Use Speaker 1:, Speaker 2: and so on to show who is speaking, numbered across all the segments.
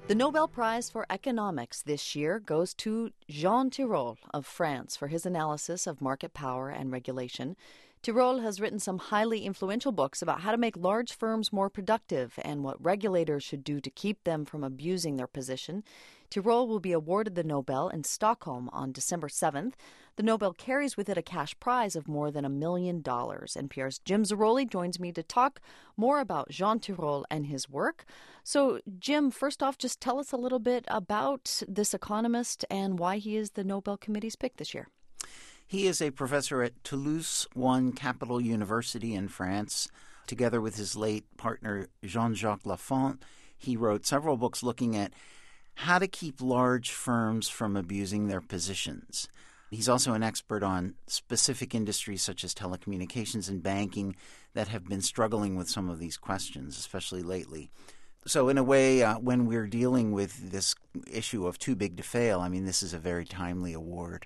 Speaker 1: The Nobel Prize for Economics this year goes to Jean Tirole of France for his analysis of market power and regulation. Tirole has written some highly influential books about how to make large firms more productive and what regulators should do to keep them from abusing their position. Tirole will be awarded the Nobel in Stockholm on December 7th. The Nobel carries with it a cash prize of more than $1 million. NPR's Jim Zarroli joins me to talk more about Jean Tirole and his work. So, Jim, first off, just tell us a little bit about this economist and why he is the Nobel Committee's pick this year.
Speaker 2: He is a professor at Toulouse One Capital University in France. Together with his late partner Jean-Jacques Lafont, he wrote several books looking at how to keep large firms from abusing their positions. He's also an expert on specific industries such as telecommunications and banking that have been struggling with some of these questions, especially lately. So in a way, when we're dealing with this issue of too big to fail, I mean, this is a very timely award.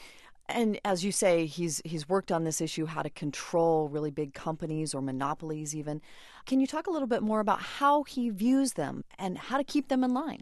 Speaker 1: And as you say, he's worked on this issue, how to control really big companies or monopolies even. Can you talk a little bit more about how he views them and how to keep them in line?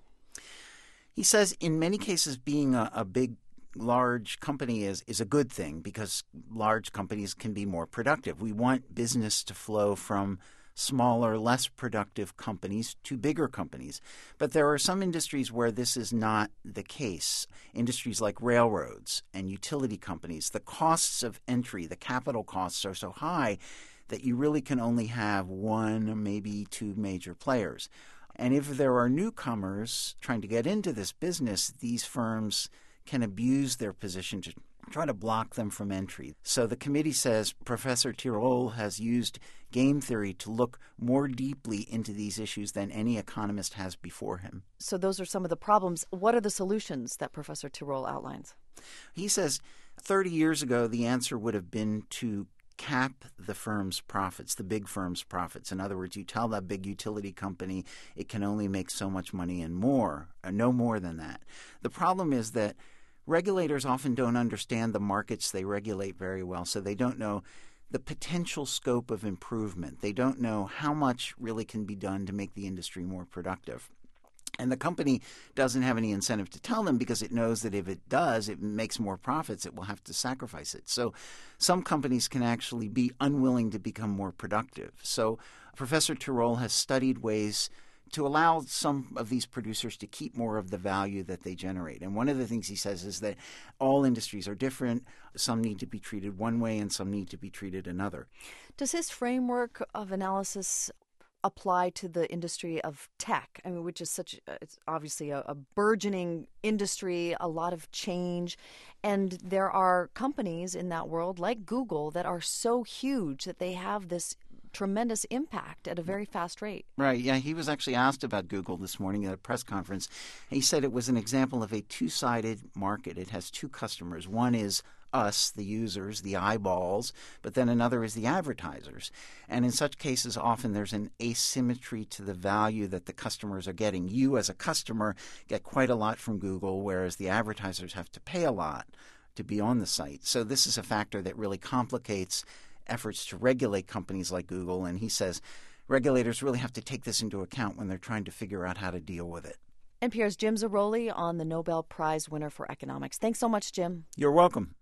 Speaker 2: He says in many cases being a big, large company is a good thing because large companies can be more productive. We want business to flow from smaller, less productive companies to bigger companies. But there are some industries where this is not the case. Industries like railroads and utility companies, the costs of entry, the capital costs are so high that you really can only have one, maybe two major players. And if there are newcomers trying to get into this business, these firms can abuse their position to try to block them from entry. So the committee says Professor Tirole has used game theory to look more deeply into these issues than any economist has before him.
Speaker 1: So those are some of the problems. What are the solutions that Professor Tirole outlines?
Speaker 2: He says 30 years ago, the answer would have been to cap the firm's profits, the big firm's profits. In other words, you tell that big utility company it can only make so much money and more, or no more than that. The problem is that regulators often don't understand the markets they regulate very well, so they don't know the potential scope of improvement. They don't know how much really can be done to make the industry more productive. And the company doesn't have any incentive to tell them because it knows that if it does, it makes more profits, it will have to sacrifice it. So some companies can actually be unwilling to become more productive. So Professor Tirole has studied ways to allow some of these producers to keep more of the value that they generate. And one of the things he says is that all industries are different. Some need to be treated one way and some need to be treated another.
Speaker 1: Does his framework of analysis apply to the industry of tech? I mean, which is it's obviously a burgeoning industry, a lot of change. And there are companies in that world like Google that are so huge that they have this tremendous impact at a very fast rate.
Speaker 2: Right. Yeah, he was actually asked about Google this morning at a press conference. He said it was an example of a two-sided market. It has two customers. One is us, the users, the eyeballs, but then another is the advertisers. And in such cases, often there's an asymmetry to the value that the customers are getting. You as a customer get quite a lot from Google, whereas the advertisers have to pay a lot to be on the site. So this is a factor that really complicates efforts to regulate companies like Google, and he says regulators really have to take this into account when they're trying to figure out how to deal with it.
Speaker 1: NPR's Jim Zarroli on the Nobel Prize winner for economics. Thanks so much, Jim.
Speaker 2: You're welcome.